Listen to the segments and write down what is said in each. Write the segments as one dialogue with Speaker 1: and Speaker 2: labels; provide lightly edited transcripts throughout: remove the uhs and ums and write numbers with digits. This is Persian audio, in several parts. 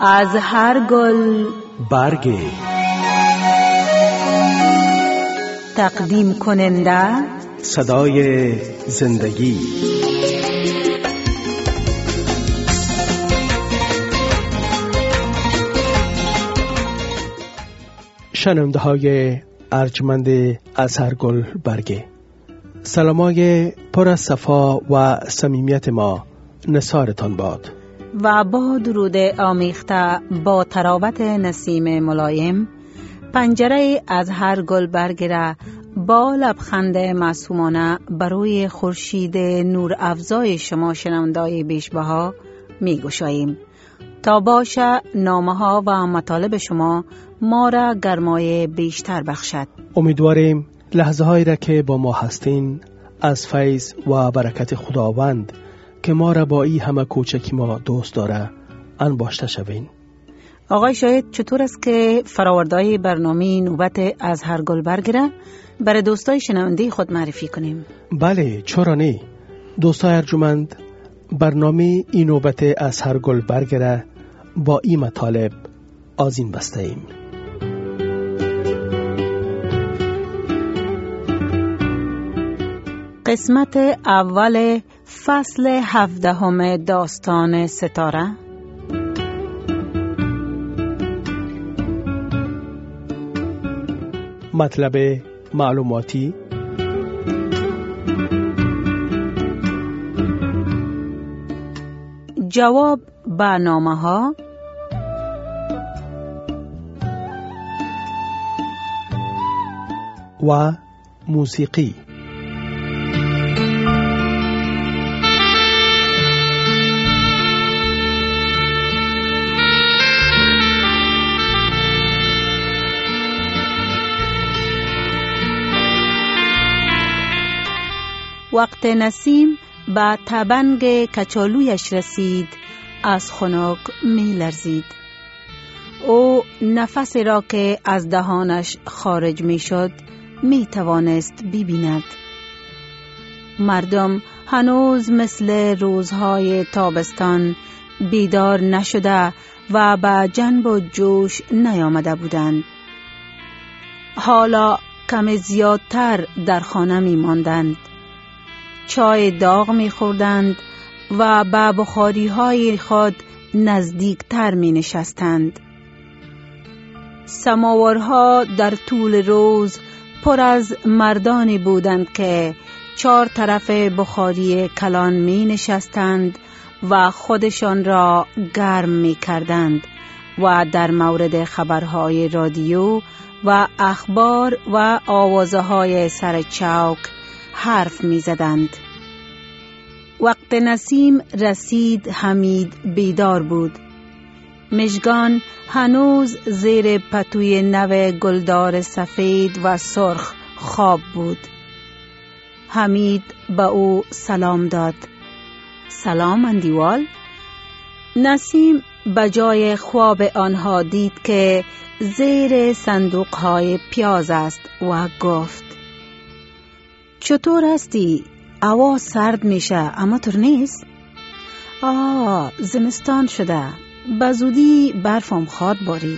Speaker 1: از هر گل
Speaker 2: برگی.
Speaker 1: تقدیم کننده
Speaker 2: صدای زندگی. شنونده های ارجمند از هر گل برگی، سلامای پر از صفا و صمیمیت ما نثارتان باد
Speaker 1: و با درود آمیخته با تراوت نسیم ملایم پنجره از هر گل برگیره با لبخند معصومانه بروی خورشید نور افزای شما شنوندای بیشبها می گشاییم تا باشه نامه ها و مطالب شما ما را گرمای بیشتر بخشد.
Speaker 2: امیدواریم لحظه هایی را که با ما هستین از فیض و برکت خداوند که ما را با ای همه کوچکی ما دوست داره انباشته شوین.
Speaker 1: آقای شاهد، چطور است که فراوردهای برنامه نوبت از هر گل برگیره برای دوستای شنونده خود معرفی کنیم؟
Speaker 2: بله، چرا نه؟ دوستای ارجمند، برنامه این نوبت از هر گل برگیره با این مطالب آذین بسته ایم.
Speaker 1: قسمت اول فصل 17 داستان ستاره.
Speaker 2: مطلب معلوماتی،
Speaker 1: جواب به نامه ها
Speaker 2: و موسیقی.
Speaker 1: وقت نسیم به تبنگ کچالویش رسید از خنک می لرزید. او نفسی را که از دهانش خارج می شد می توانست ببیند. مردم هنوز مثل روزهای تابستان بیدار نشده و به جنب و جوش نیامده بودند. حالا کم زیادتر در خانه می ماندند. چای داغ می خوردند و به بخاری های خود نزدیکتر می نشستند. سماورها در طول روز پر از مردانی بودند که 4 طرف بخاری کلان می نشستند و خودشان را گرم می کردند و در مورد خبرهای رادیو و اخبار و آوازهای سر چوک حرف می زدند. وقت نسیم رسید حمید بیدار بود. مژگان هنوز زیر پتوی نو گلدار سفید و سرخ خواب بود. حمید به او سلام داد. سلام اندیوال. نسیم به جای خواب آنها دید که زیر صندوقهای پیاز است و گفت چطور هستی؟ هوا سرد میشه اما طور نیست؟ زمستان شده، به زودی برفم خواهد بارید.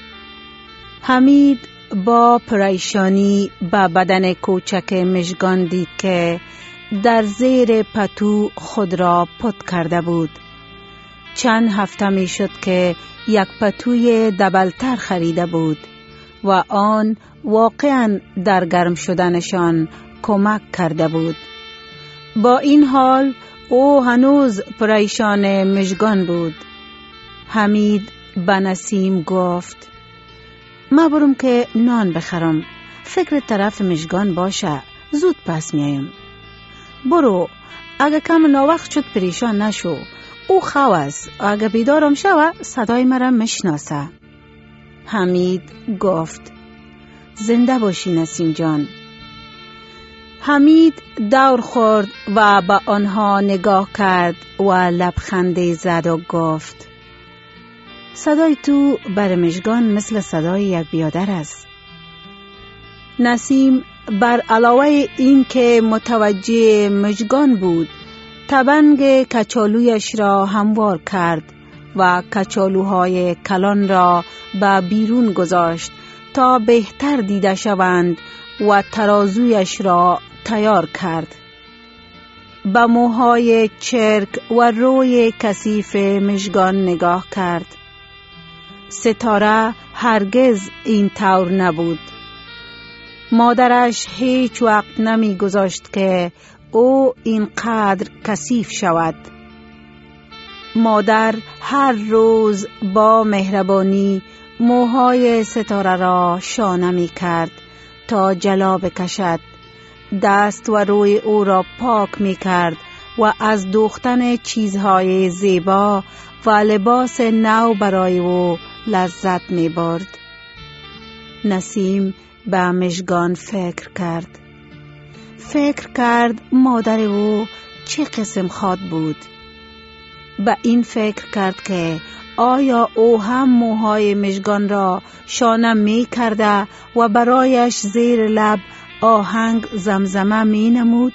Speaker 1: حمید با پریشانی به بدن کوچک مژگان دید که در زیر پتو خود را پت کرده بود. چند هفته می شد که یک پتوی دبلتر خریده بود و آن واقعاً در گرم شدنشان کمک کرده بود. با این حال او هنوز پریشان مژگان بود. حمید به نسیم گفت ما برم که نان بخرم، فکر طرف مژگان باشه، زود پس میایم. برو، اگه کم ناوقت شد پریشان نشو، او خواه است، اگه بیدارم شوه صدای مرا مشناسه. حمید گفت زنده باشی نسیم جان. حمید دور خورد و به آنها نگاه کرد و لبخندی زد و گفت صدای تو بر مژگان مثل صدای یک بیادر است. نسیم بر علاوه این که متوجه مژگان بود، تبنگ کچالویش را هموار کرد و کچالوهای کلان را به بیرون گذاشت تا بهتر دیده شوند و ترازویش را تیار کرد. به موهای چرک و روی کثیف مژگان نگاه کرد. ستاره هرگز این طور نبود. مادرش هیچ وقت نمی گذاشت که او اینقدر کثیف شود. مادر هر روز با مهربانی موهای ستاره را شانه می کرد تا جلا بکشد. دست و روی او را پاک می کرد و از دوختن چیزهای زیبا و لباس نو برای او لذت می برد. نسیم به مژگان فکر کرد مادر او چه قسم خواد بود. به این فکر کرد که آیا او هم موهای مژگان را شانه می کرده و برایش زیر لب آهنگ زمزمه می نمود؟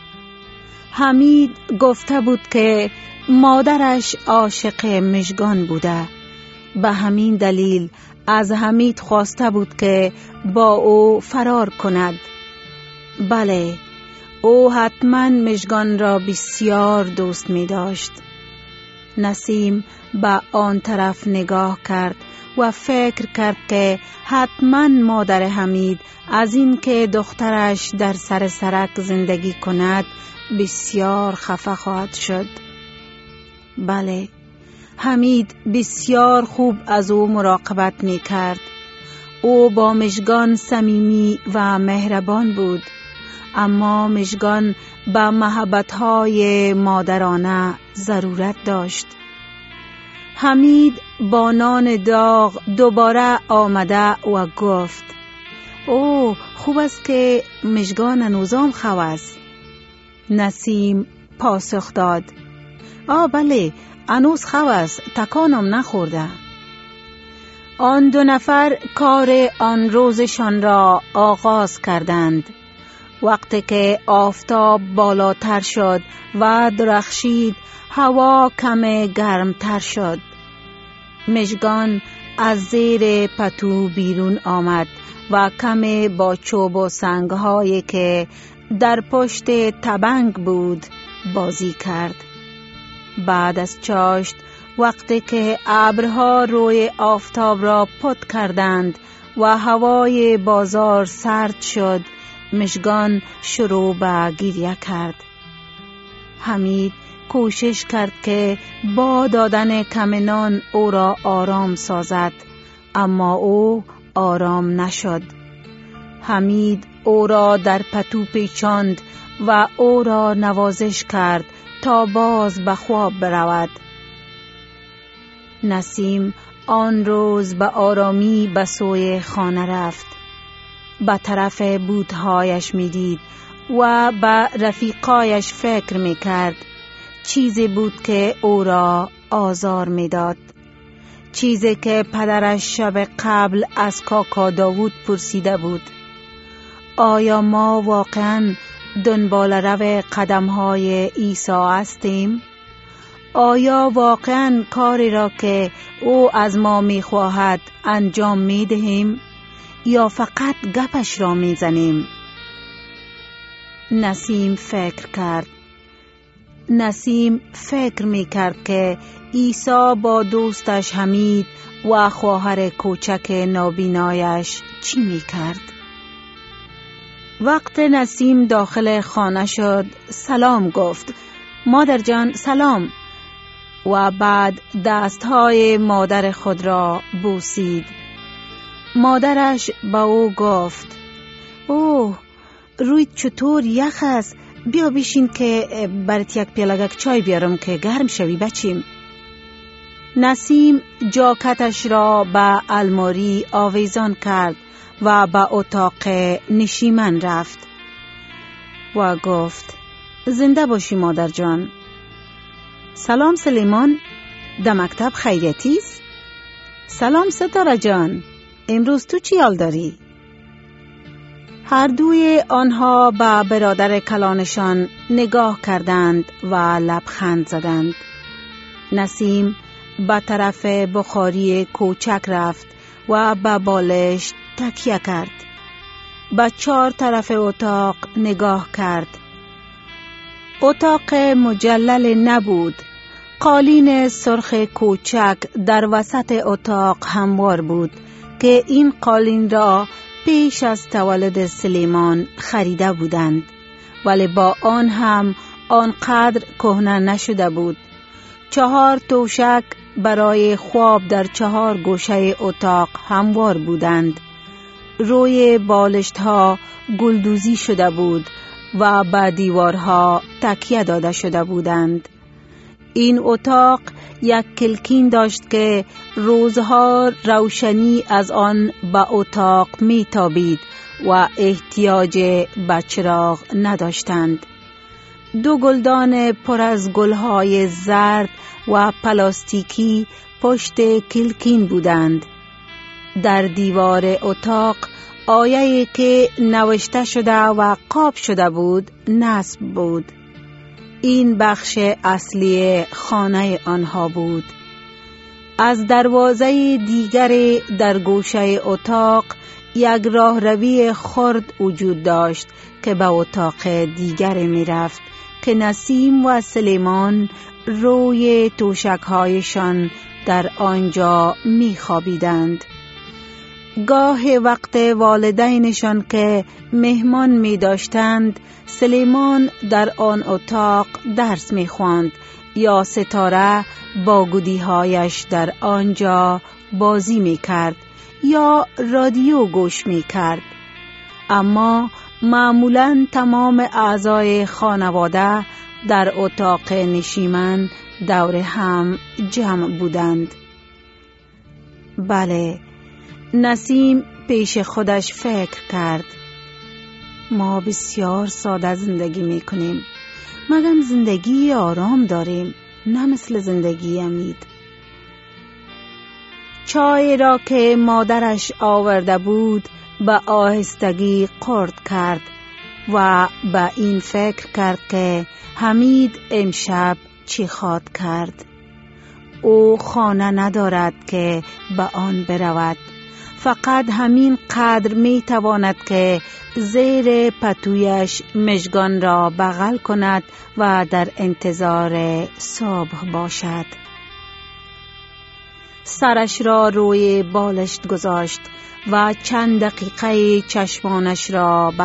Speaker 1: حمید گفته بود که مادرش عاشق مژگان بوده. به همین دلیل از حمید خواسته بود که با او فرار کند. بله، او حتما مژگان را بسیار دوست می داشت. نسیم به آن طرف نگاه کرد و فکر کرد که حتما مادر حمید از این که دخترش در سر سرک زندگی کند بسیار خفه خواهد شد. بله، حمید بسیار خوب از او مراقبت می کرد. او با مژگان صمیمی و مهربان بود، اما مژگان به محبت‌های مادرانه ضرورت داشت. حمید با نان داغ دوباره آمده و گفت: اوه، خوب است که مژگان هنوزم خو است. نسیم پاسخ داد: بله، هنوز خو است، تکانم نخورده. آن دو نفر کار آن روزشان را آغاز کردند. وقتی که آفتاب بالاتر شد و درخشید، هوا کم گرمتر شد. مژگان از زیر پتو بیرون آمد و کم با چوب و سنگ‌هایی که در پشت تبنگ بود بازی کرد. بعد از چاشت، وقتی که ابرها روی آفتاب را پت کردند و هوای بازار سرد شد، مژگان شروع به گریه کرد. حمید کوشش کرد که با دادن کم نان او را آرام سازد، اما او آرام نشد. حمید او را در پتو پیچاند و او را نوازش کرد تا باز به خواب برود. نسیم آن روز به آرامی به سوی خانه رفت. به طرف بوتهایش می دید و به رفیقایش فکر می کرد. چیزی بود که او را آزار می داد. چیزی که پدرش شب قبل از کاکا داوود پرسیده بود: آیا ما واقعاً دنبال رو قدم‌های عیسی هستیم؟ آیا واقعاً کاری را که او از ما می‌خواهد انجام می‌دهیم یا فقط گپش را می‌زنیم؟ نسیم فکر می‌کرد که عیسی با دوستش حمید و خواهر کوچک نابینایش چی می‌کرد. وقت نسیم داخل خانه شد، سلام گفت: مادر جان سلام. و بعد دستهای مادر خود را بوسید. مادرش با او گفت: اوه، روی چطور یخ است، بیا بشین که برات یک پیالگک چای بیارم که گرم شوی بچیم. نسیم جاکتش را به الماری آویزان کرد و به اتاق نشیمن رفت و گفت: زنده باشی مادر جان. سلام سلیمان، در مکتب خیریتی است؟ سلام ستاره جان، امروز تو چی حال داری؟ هر دوی آنها به برادر کلانشان نگاه کردند و لبخند زدند. نسیم به طرف بخاری کوچک رفت و به بالش تکیه کرد. به 4 طرف اتاق نگاه کرد. اتاق مجلل نبود. قالین سرخ کوچک در وسط اتاق هموار بود که این قالین را پیش از تولد سلیمان خریده بودند، ولی با آن هم آنقدر کهنه نشده بود. 4 توشک برای خواب در 4 گوشه اتاق هموار بودند. روی بالشت ها گلدوزی شده بود و به دیوارها تکیه داده شده بودند. این اتاق یک کلکین داشت که روزها روشنی از آن به اتاق می تابید و احتیاج به چراغ نداشتند. 2 گلدان پر از گلهای زرد و پلاستیکی پشت کلکین بودند. در دیوار اتاق آیه‌ای که نوشته شده و قاب شده بود نصب بود. این بخش اصلی خانه آنها بود. از دروازه دیگر در گوشه اتاق یک راهروی خرد وجود داشت که به اتاق دیگر می رفت که نسیم و سلیمان روی توشک‌هایشان در آنجا می خوابیدند. گاه وقت والدینشان که مهمان می داشتند، سلیمان در آن اتاق درس می خواند یا ستاره با گودی‌هایش در آنجا بازی می کرد یا رادیو گوش می کرد. اما معمولاً تمام اعضای خانواده در اتاق نشیمن دور هم جمع بودند. بله، نسیم پیش خودش فکر کرد. ما بسیار ساده زندگی می کنیم. مگم زندگی آرام داریم، نه مثل زندگی امید. چای را که مادرش آورده بود به آهستگی قورت کرد و به این فکر کرد که حمید امشب چی خواد کرد. او خانه ندارد که به آن برود. فقط همین قدر می تواند که زیر پتویش مژگان را بغل کند و در انتظار صبح باشد. سرش را روی بالشت گذاشت و چند دقیقه چشمانش را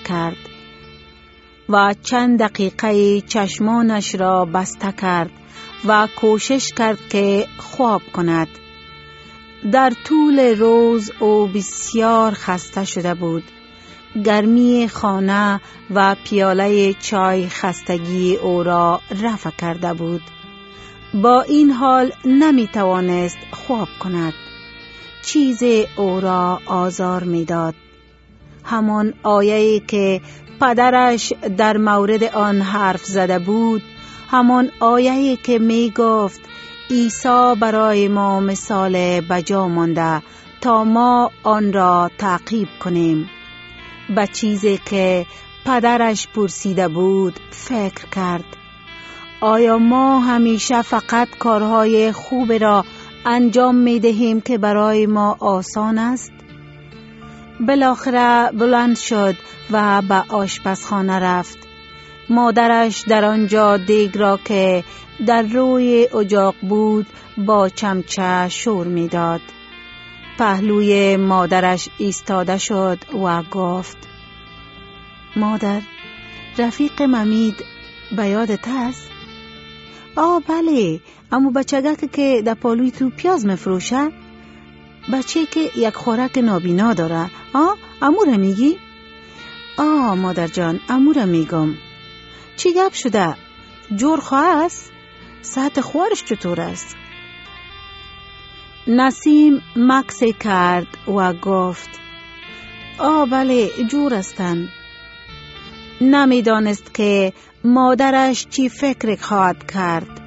Speaker 1: بسته کرد و کوشش کرد که خواب کند. در طول روز او بسیار خسته شده بود. گرمی خانه و پیاله چای خستگی او را رفع کرده بود. با این حال نمی توانست خواب کند. چیزی او را آزار می داد. همان آیه‌ای که پدرش در مورد آن حرف زده بود، همان آیه‌ای که می گفت عیسی برای ما مثال بجا مانده تا ما آن را تعقیب کنیم. به چیزی که پدرش پرسیده بود فکر کرد. آیا ما همیشه فقط کارهای خوب را انجام می دهیم که برای ما آسان است؟ بالاخره بلند شد و به آشپزخانه رفت. مادرش در آنجا دیگ را که در روی اجاق بود با چمچه شور می داد. پهلوی مادرش ایستاده شد و گفت: مادر، رفیق حمید به یادت هست؟ بله، امو بچگک که در پالوی تو پیاز مفروشه؟ بچه که یک خوراک نابینا داره. امو را میگی؟ مادر جان، امو را میگم. چی گپ شده؟ جور خواه است؟ ساعت خوارش چطور است؟ نسیم مکسی کرد و گفت: بله، جور استن. نمیدانست که مادرش چی فکر خواهد کرد.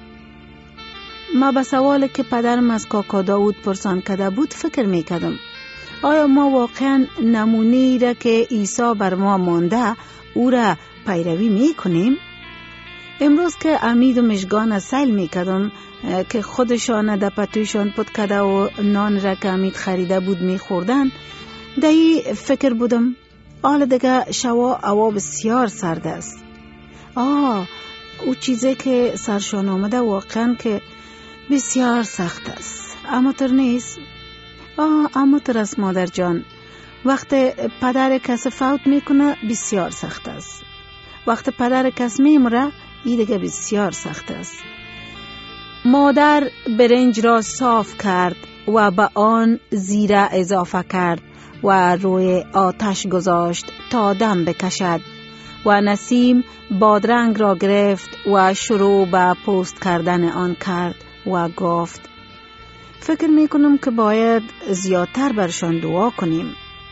Speaker 1: ما به سوالی که پدرم از کاکا داود پرسان کرده بود فکر میکردم. آیا ما واقعا نمونه‌ای را که عیسی بر ما مانده او را پیروی میکنیم؟ امروز که امید و مژگان از سیل میکردم که خودشان در پتویشان پت کده و نان را که امید خریده بود میخوردن، دایی فکر بودم حال دیگه شوا هوا بسیار سرد است. او چیزی که سرشان آمده واقعا که بسیار سخت است. اما تر نیست. اما تر است مادر جان. وقت پدر کس فوت میکنه بسیار سخت است. وقت پدر کس میمره این دیگه بسیار سخت است. مادر برنج را صاف کرد و به آن زیره اضافه کرد و روی آتش گذاشت تا دم بکشد و نسیم بادرنگ را گرفت و شروع به پوست کردن آن کرد و گفت فکر میکنم که باید زیادتر برشان دعا کنیم.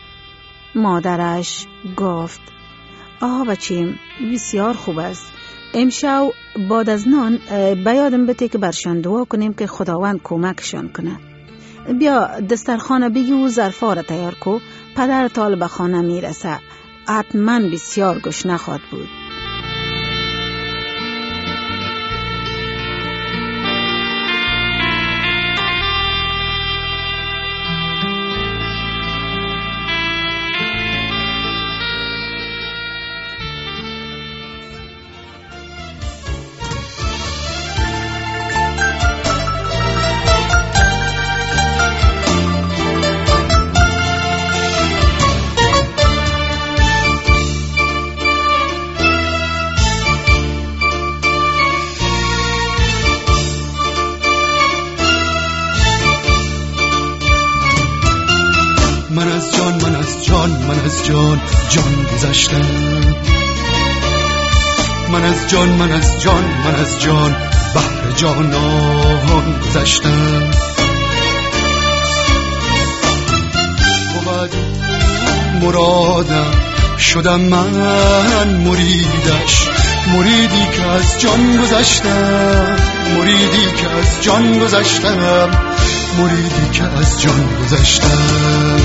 Speaker 1: مادرش گفت بچیم بسیار خوب است. امشب بعد از نان بیادم بده که برشان دعا کنیم که خداوند کمکشان کنه. بیا دسترخانه بگی و ظرفا را تیار کو. پدر تال به خانه میرسه. حتما بسیار گشنه خواهد بود.
Speaker 3: جان گذشتم. من از جان بحر جانان گذشتم. بود مرادم شدم من مریدش، مریدی که از جان گذشتم، مریدی که از جان گذشتم، مریدی که از جان گذشتم.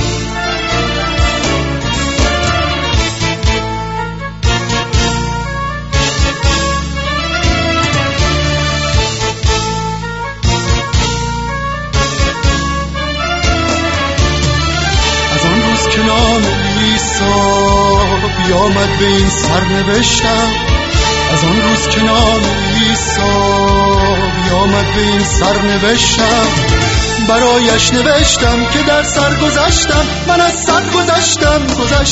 Speaker 3: بیامد به این سرنوشتم، از آن روز که نام عیسی بیامد به این سرنوشتم، برایش نوشتم که در سر گذشتم، من از سر گذشتم.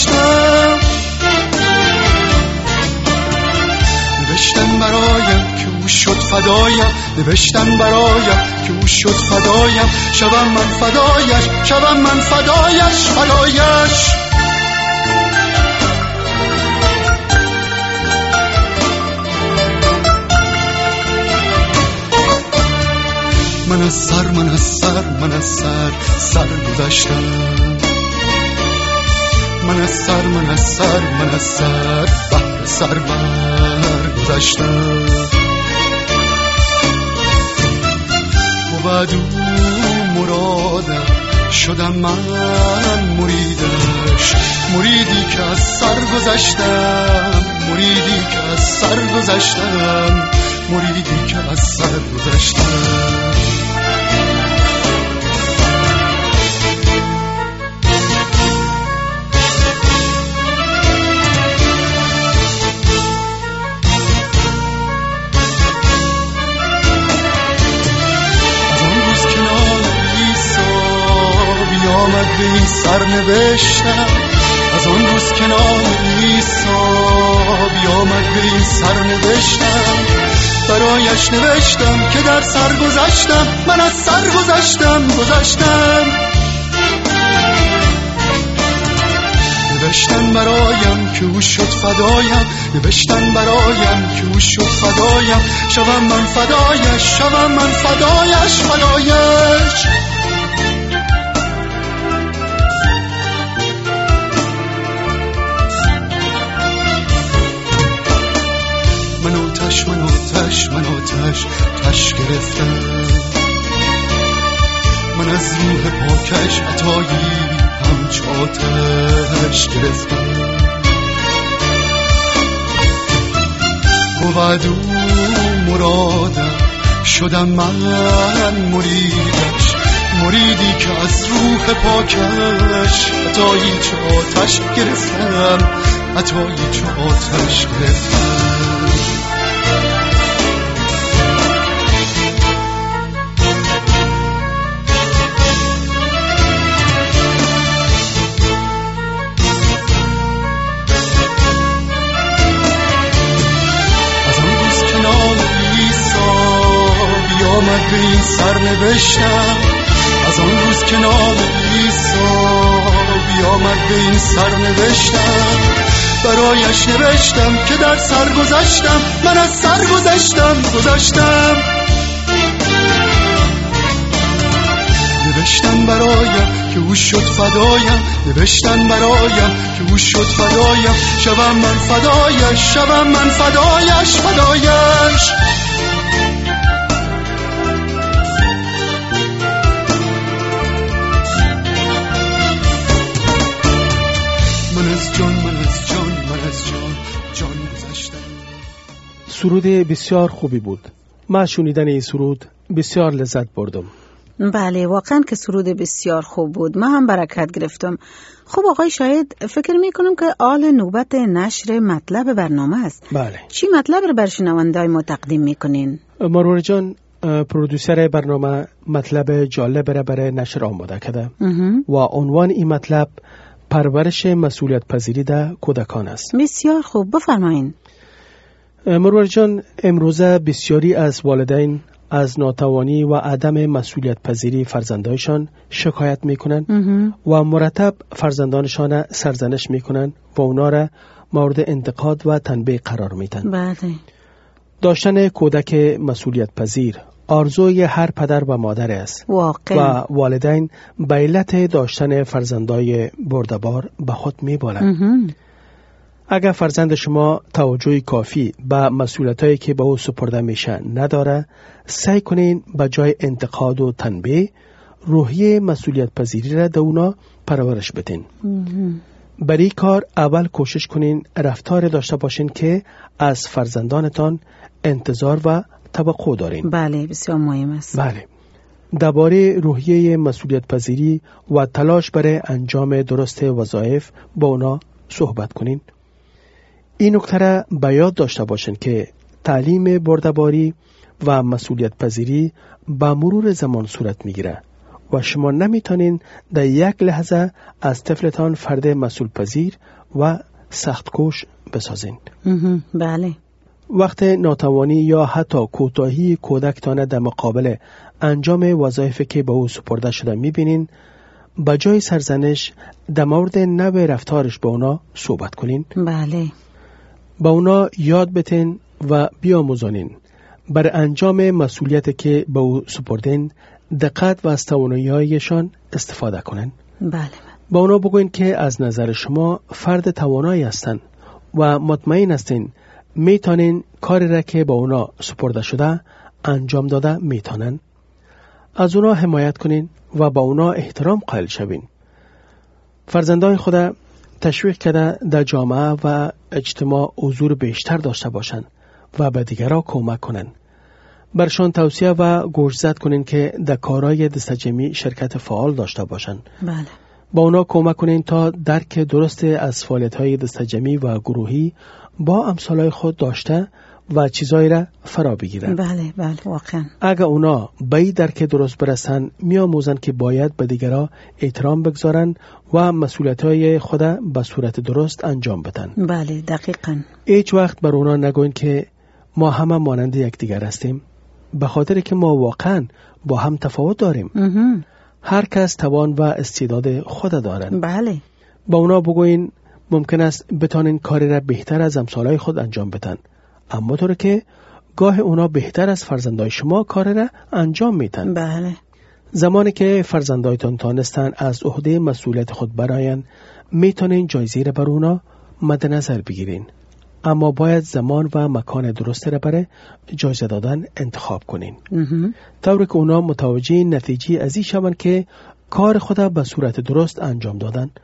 Speaker 3: نوشتم برایم که او شد فدایم، نوشتم برایم که او شد فدایم، شوم من فدایش. من از سر گذشتم، من از سر بحر سرور گذشتم. بود او مرادم شدم من مریدش، مریدی که از سر گذشتم، مریدی که از سر گذشتم، مریدی که از سر گذشتم. به این سرنوشتم، از آن روز که نام عیسی بیامد به این سرنوشتم، برایش نوشتم که در سر گذشتم، من از سر گذشتم. نوشتن برایم که او شد فدایم، نوشتن برایم که او شد فدایم، شوم من فدایش. من آتش گرفتم، من از روح پاکش عطایی همچو آتش گرفتم. بود او مرادم، شدم من مریدش، مریدی که از روح پاکش عطایی چه آتش گرفتم، عطایی چه آتش گرفتم.
Speaker 2: آمد به این سر نوشتم، از آن روز که نام عیسی بیامد به این سر نوشتم، برایش نوشتم که در سر گذشتم، من از سر گذشتم نوشتن برایم که او شد فدایم، نوشتن برایم که او شد فدایم، شوم من فدایش، شوم من فدایش.
Speaker 3: سرود بسیار خوبی بود. من شنیدن این سرود بسیار لذت بردم.
Speaker 1: بله واقعا که سرود بسیار خوب بود، من هم برکت گرفتم. خب آقای شاهد، فکر میکنم که آل نوبت نشر مطلب برنامه است.
Speaker 3: بله.
Speaker 1: چی مطلب رو بر شنوندای ما تقدیم میکنین؟
Speaker 3: مرور جان پرودوسر برنامه مطلب جالب را برای نشر آماده کرده و عنوان این مطلب پرورش مسئولیت پذیری در کودکان است.
Speaker 1: بسیار خوب، بفرمایین.
Speaker 3: مرور جان، امروزه بسیاری از والدین از ناتوانی و عدم مسئولیت پذیری فرزندانشان شکایت میکنن و مرتب فرزندانشان سرزنش میکنن و اونا را مورد انتقاد و تنبیه قرار میدن.
Speaker 1: بله.
Speaker 3: داشتن کودک مسئولیت پذیر آرزوی هر پدر و مادر است.
Speaker 1: واقعا.
Speaker 3: و والدین به علت داشتن فرزندای بردبار به خود میبالند. اگر فرزند شما توجه کافی به مسئولیتایی که به او سپرده میشه نداره، سعی کنین به جای انتقاد و تنبیه روحیه مسئولیت پذیری را در اونا پرورش بدین. برای کار اول کوشش کنین رفتار داشته باشین که از فرزندانتان انتظار و توقع دارین.
Speaker 1: بله بسیار مهم است.
Speaker 3: بله. درباره روحیه مسئولیت پذیری و تلاش برای انجام درست وظایف با اونا صحبت کنین. این نکته را به یاد داشته باشین که تعلیم بردباری و مسئولیت پذیری با مرور زمان صورت میگیره و شما نمیتونین در یک لحظه از طفلتان فرد مسئول پذیر و سختکوش بسازین.
Speaker 1: بله.
Speaker 3: وقت ناتوانی یا حتی کوتاهی کودکتان در مقابل انجام وظایفی که به او سپرده شده میبینین، به جای سرزنش در مورد نوع رفتارش با اونا صحبت کنین.
Speaker 1: بله.
Speaker 3: با اونا یاد بتین و بیاموزانین بر انجام مسئولیتی که به او سپردین دقت و از توانایی‌هایشان استفاده کنن.
Speaker 1: بله.
Speaker 3: با اونا بگوین که از نظر شما فرد توانایی هستن و مطمئن هستین میتونین کاری را که با اونا سپرده شده انجام داده میتونن. از اونا حمایت کنین و با اونا احترام قائل شوین. فرزندان خود تشویق کرده در جامعه و اجتماع حضور بیشتر داشته باشند و به دیگران کمک کنند. برشان توصیه و گوشزد کنین که در کارهای دستجمعی شرکت فعال داشته باشند.
Speaker 1: بله.
Speaker 3: با اونا کمک کنین تا درک درست از فعالیت‌های دستجمعی و گروهی با امثالای خود داشته و چیزایی را فرا بگیرن.
Speaker 1: بله واقعا.
Speaker 3: اگر اونا به درک درست برسن میآموزن که باید به دیگران احترام بگذارن و مسئولیت‌های خود به صورت درست انجام بدن.
Speaker 1: بله دقیقاً.
Speaker 3: هیچ وقت بر اونا نگوین که ما همه مانند یکدیگر هستیم، به خاطر که ما واقعا با هم تفاوت داریم. هر کس توان و استعداد خود دارن.
Speaker 1: بله.
Speaker 3: با اونا بگوین ممکن است بتونین کاری را بهتر از امثالای خود انجام بدن، اما طوری که گاه اونا بهتر از فرزندای شما کار را انجام میدن.
Speaker 1: بله.
Speaker 3: زمانی که فرزندایتان تانستن از عهده مسئولیت خود براین، میتونین جایزه را بر اونا مد نظر بگیرین، اما باید زمان و مکان درست را برای جایزه دادن انتخاب کنین، طوری که اونا متوجه نتیجه ازی شوند که کار خود به صورت درست انجام دادن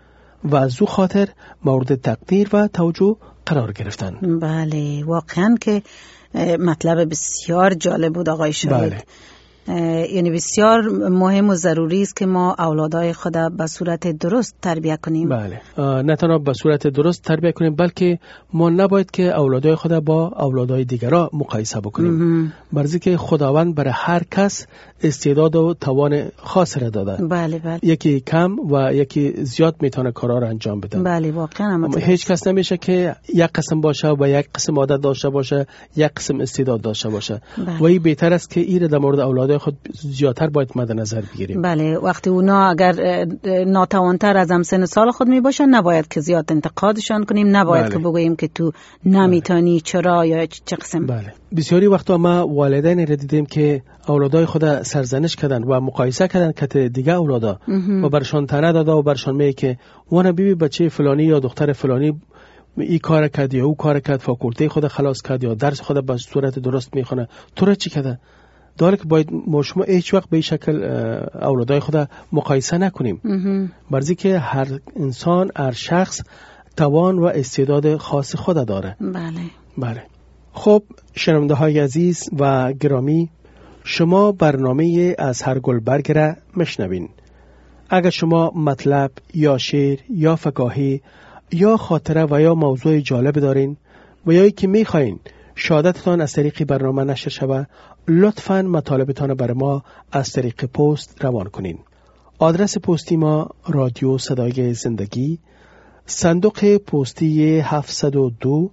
Speaker 4: و از او خاطر مورد تقدیر و توجه قرار گرفتن.
Speaker 1: بله، واقعا که مطلب بسیار جالب بود آقای شاهد.
Speaker 4: بله.
Speaker 1: یعنی بسیار مهم و ضروری است که ما اولادای خود به صورت درست تربیت کنیم.
Speaker 4: بله، نه تنها به صورت درست تربیت کنیم، بلکه ما نباید که اولادای خود با اولادای دیگران مقایسه بکنیم. برای که خداوند برای هر کس استعداد و توان خاص را داده.
Speaker 1: بله بله.
Speaker 4: یکی کم و یکی زیاد میتونه کارا را انجام بده.
Speaker 1: بله واقعا.
Speaker 4: اما هیچ کس نمیشه که یک قسم باشه و یک قسم عادت داشته باشه، یک قسم استعداد داشته باشه.
Speaker 1: بله.
Speaker 4: و این بهتر است که این در مورد اولادای خود زیادتر باید مد نظر بگیریم.
Speaker 1: بله، وقتی اونا اگر ناتوانتر از سن سال خود می باشن نباید که زیاد انتقادشان کنیم، نباید که بگوییم که تو نمیتونی چرا یا چه قسم.
Speaker 4: بله. بسیاری وقتا ما والدین را دیدیم که اولادای خود سرزنش کردن و مقایسه کردن که دیگه اولادا و برشان تنه داده و برشان میگه که وانا بیبی بچه فلانی یا دختر فلانی این کار کرد یا او کار کرد، فاکولته خود خلاص کرد یا درس خود به صورت درست میخونه، تو را چی کرده؟ داره که باید ما شما هیچ وقت به این شکل اولادای خود مقایسه نکنیم. برای که هر انسان، هر شخص توان و استعداد خاص خود داره.
Speaker 1: بله.
Speaker 4: بله. خب شنونده های عزیز و گرامی، شما برنامه از هر گل برگ را مشنوین. اگر شما مطلب یا شعر یا فکاهی یا خاطره و یا موضوع جالب دارین و یا که میخواین شهادتتان از طریق برنامه نشر شود، لطفاً مطالبتان بر ما از طریق پست روان کنین. آدرس پستی ما رادیو صدای زندگی، صندوق پستی 702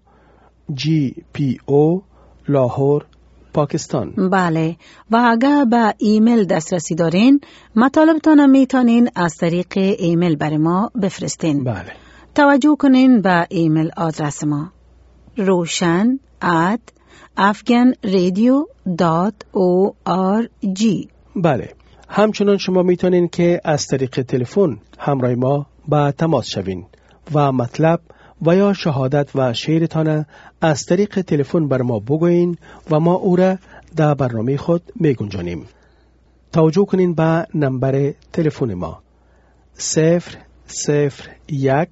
Speaker 4: GPO لاهور، پاکستان.
Speaker 1: بله. و اگر به ایمیل دسترسی دارین، مطالبتان میتونین از طریق ایمیل بر ما بفرستین.
Speaker 4: بله.
Speaker 1: توجه کنین به ایمیل آدرس ما roshan@afghanradio.org.
Speaker 4: بله. همچنان شما میتونین که از طریق تلفن همراه ما با تماس شوین و مطلب و یا شهادت و شعرتان از طریق تلفن بر ما بگوین و ما او را در برنامه خود میگنجانیم. توجه کنین به نمبر تلفن ما 001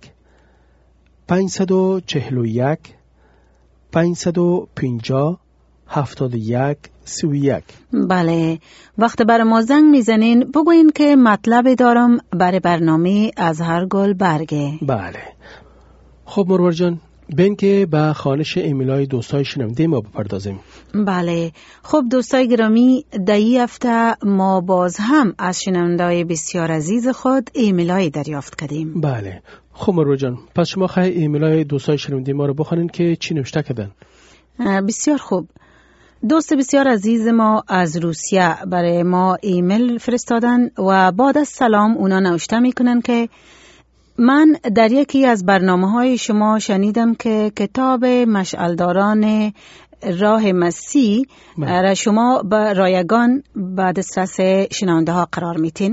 Speaker 4: 541 550 71 31.
Speaker 1: بله. وقت بر ما زنگ میزنین بگوین که مطلب دارم برای برنامه از هر گل برگه.
Speaker 4: بله. خب مرور جان، بین که به خوانش ایمیلای دوستای شنونده ما بپردازیم.
Speaker 1: بله. خب دوستای گرامی، در این هفته ما باز هم از شنونده‌های بسیار عزیز خود ایمیلای دریافت کردیم.
Speaker 4: بله. خب مرور جان، پس شما خواهی ایمیلای دوستای شنونده ما رو بخونین که چی نوشته کردن.
Speaker 1: بسیار خوب. دوست بسیار عزیز ما از روسیه برای ما ایمیل فرستادن و بعد از سلام اونا نوشته میکنن که من در یکی از برنامه‌های شما شنیدم که کتاب مشعلداران راه مسیح را شما به رایگان به دسترس شنونده ها قرار میتین.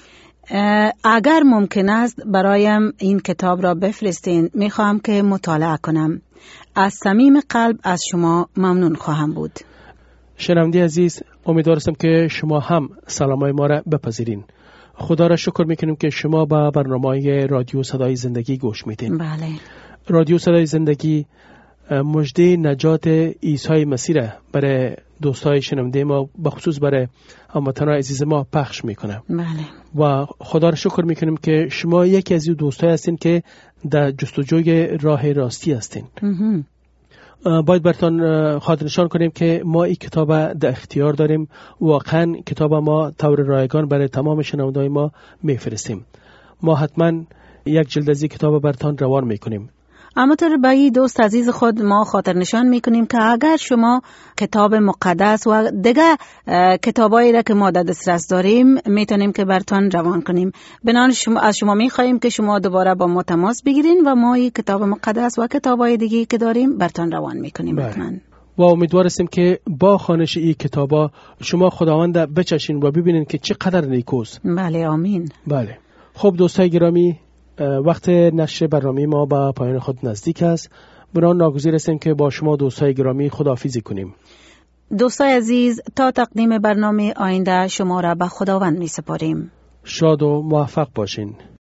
Speaker 1: اگر ممکن است برایم این کتاب را بفرستین، میخواهم که مطالعه کنم. از صمیم قلب از شما ممنون خواهم بود.
Speaker 4: شنونده عزیز، امیدوارم که شما هم سلامای ما را بپذیرین. خدا را شکر میکنیم که شما به برنامه رادیو صدای زندگی گوش میدین.
Speaker 1: بله.
Speaker 4: رادیو صدای زندگی مژده نجات عیسی مسیح را برای دوستای شنونده ما، بخصوص برای هموطنان عزیز ما پخش میکنه.
Speaker 1: بله.
Speaker 4: و خدا را شکر میکنیم که شما یکی از این دوستای هستین که در جستجوی راه راستی هستین. باید براتون خاطر نشان کنیم که ما این کتاب در اختیار داریم. واقعا کتاب ما طور رایگان برای تمام شنونده‌های ما میفرستیم. ما حتما یک جلد از این کتاب براتون روان میکنیم.
Speaker 1: اما طور به دوست عزیز خود ما خاطر نشان میکنیم که اگر شما کتاب مقدس و دیگه کتابایی را که ما در دسترس داریم میتونیم که براتون روان کنیم. بنابراین از شما میخواهیم که شما دوباره با ما تماس بگیرین و ما این کتاب مقدس و کتابای دیگه که داریم براتون روان میکنیم. حتما.
Speaker 4: و امیدوار هستیم که با خوانش این کتابا شما خداوند بچشین و ببینین که چقدر نیکوست.
Speaker 1: بله آمین.
Speaker 4: بله. خب دوستای گرامی، وقت نشر برنامه ما به پایان خود نزدیک است. برای ناگزیر هستیم که با شما دوستای گرامی خداحافظی کنیم.
Speaker 1: دوستای عزیز، تا تقدیم برنامه آینده شما را به خداوند می سپاریم.
Speaker 4: شاد و موفق باشین.